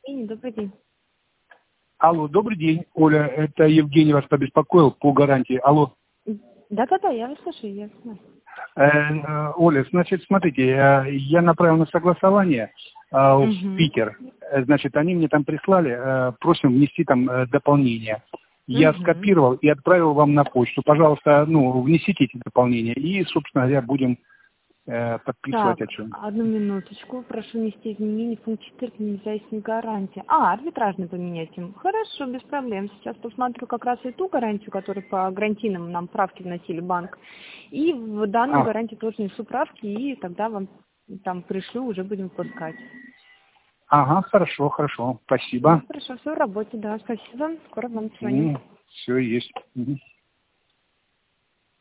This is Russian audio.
Евгений, добрый день. Алло, добрый день, Оля. Это Евгений вас побеспокоил по гарантии. Алло. Да-да-да, я вас слушаю, я знаю. Оля, значит, смотрите, я направил на согласование в Питер. Значит, они мне там прислали, просим внести там дополнение. Я скопировал и отправил вам на почту. Пожалуйста, внесите эти дополнения и, собственно говоря, будем подписывать Так, о чем. одну минуточку. Прошу внести изменения в пункт 4 независимой гарантии. Арбитражный поменять им. Хорошо, без проблем. Сейчас посмотрю как раз и ту гарантию, которую по гарантийным нам правки вносили банк. И в данную гарантию тоже несу правки, и тогда вам там пришлю, уже будем пускать. Ага, хорошо, спасибо. Хорошо, все в работе, да, спасибо. Скоро вам звоню. Все есть.